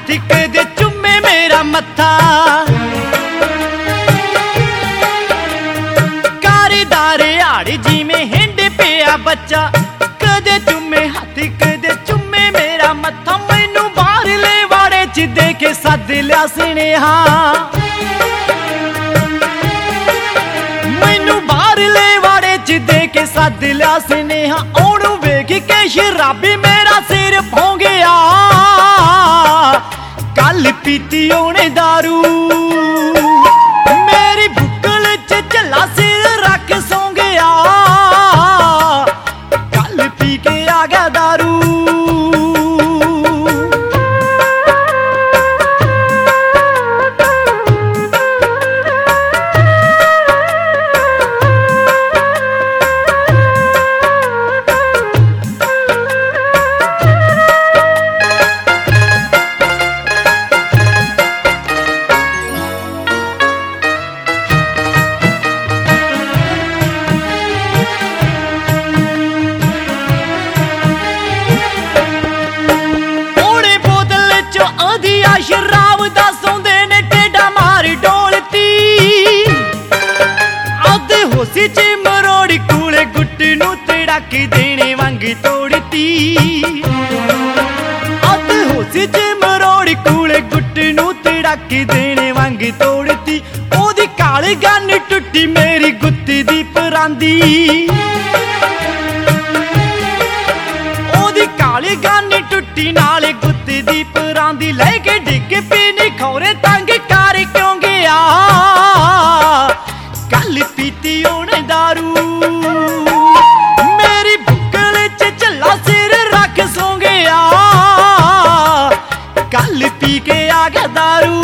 हथ कदे चुमे मेरा मत्था कारेदार आड़ जिवें हिंड पिया बच्चा कदे चुमे हथ कदे चुमे मेरा मत्था मैनू बाहरले वाड़े च दे के सद लिया स्नेहा मैनू बाहरले वाड़े च दे के सद लिया स्नेहा ओनू वेख के शराबी मेरा सिर भौं गया कल पीती ओने दारू मेरी बुक्कल च झल्ला सिर रख सौ गया कल पी के आ गया दारू शराब दा सौंदे ने टेढ़ा मार डोलती आधे होसी च मरोड़ी कूले गुट्ट नू तड़क देने वांग तोड़ती आधे होसी च मरोड़ी कूले गुट्ट नू तड़क देने वांग तोड़ती ओदी काली गन टुट्टी मेरी गुत्ती दी परांदी ओदी काली गन टुट्टी नाले गुत्ती दी परांदी लेके डिग पीनी खौरे तंग कर क्यों गया कल पीती ओने दारू मेरी बुक्कल च झल्ला सिर रख सौ गया कल पी के आ गया दारू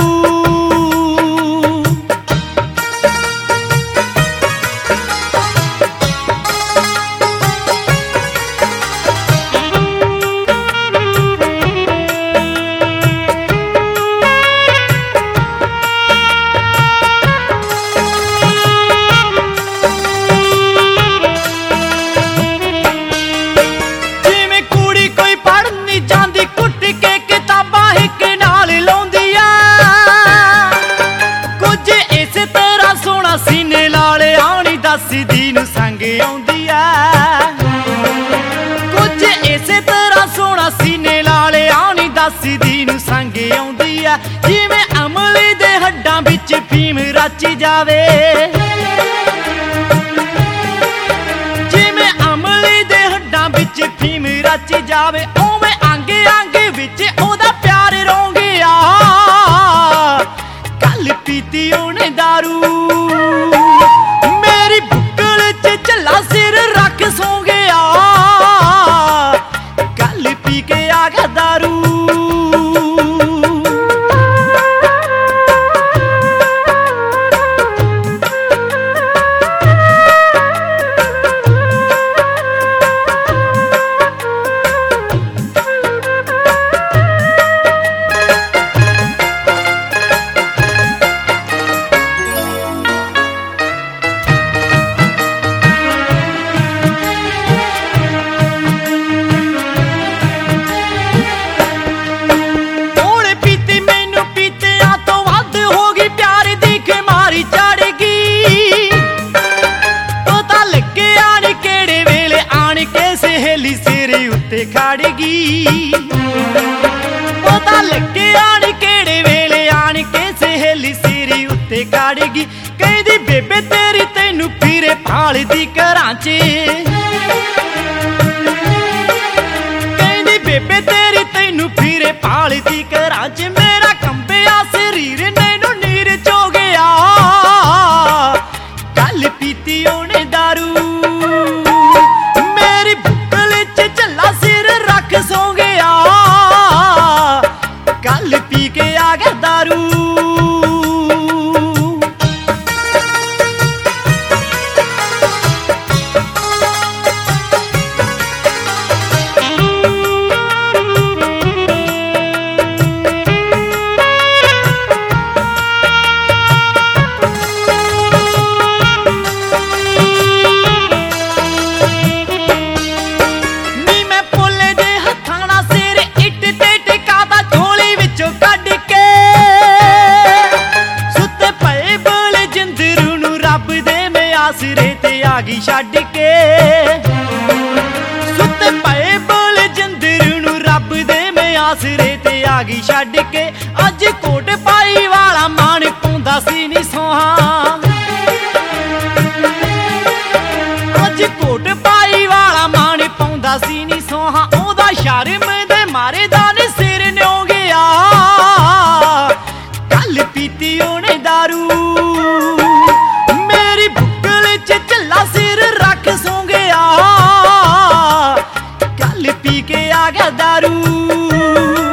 सीने लाले आनी दसदी नू संग आउंदी ऐ कुछ इसे तरह सोना सीने लाले आनी दसदी नू संग आउंदी ऐ जिवें अमली दे हड्डां विच फीम रच जावे जिवें अमली दे हड्डां विच फीम रच जावे उवें अंग अंग विच ओदा प्यार रौं गया कल पीती ओने दारू मेरी बुक्कल च झल्ला सिर रख सौ गया कल पी के आ गया दारू खड़गी पता लगे आन केड़े वेले आन के सहेली सिरी उत्ते खड़गी कहदी बेबे तेरी तैनू फिरे भाल दी घरां च कहदी बेबे तेरी तैनू फिरे भाल दी घरां च मेरा कंबिया शरीर नैनू नीर चो गया कल पीती ओने दारू मेरी बुक्कल च झल्ला सिर रख सौ गया कल पी के आ गया दारू ਗਈ ਛੱਡ ਕੇ। ਸੁੱਤੇ ਪਏ ਬਲਜਿੰਦਰ ਨੂੰ ਰੱਬ ਦੇ ਮੈਂ ਆਸਰੇ ਤੇ ਆ ਗਈ ਛੱਡ ਕੇ। ਅੱਜ ਕੋਟ ਪਾਈ ਵਾਲਾ ਮਾਣ ਪਾਉਂਦਾ ਸੀ ਨੀ ਸੋਹਾਂ, ਅੱਜ ਕੋਟ ਪਾਈ ਵਾਲਾ ਮਾਣ ਪਾਉਂਦਾ ਸੀ ਨੀ ਸੋਹਾਂ। ਉਹਦਾ ਸ਼ਰਮ ਦੇ ਮਾਰੇ ਦਾ ਨੀ ਸਿਰ ਨਿਉ ਗਿਆ, ਕੱਲ ਪੀਤੀ ਉਹਨੇ ਦਾਰੂ। ਮੇਰੀ ਬੁੱਕਲ ਚ ਝੱਲਾ ਸਿਰ ਰੱਖ ਸੌ ਗਿਆ, ਕੱਲ ਪੀ ਕੇ ਆ ਗਿਆ ਦਾਰੂ।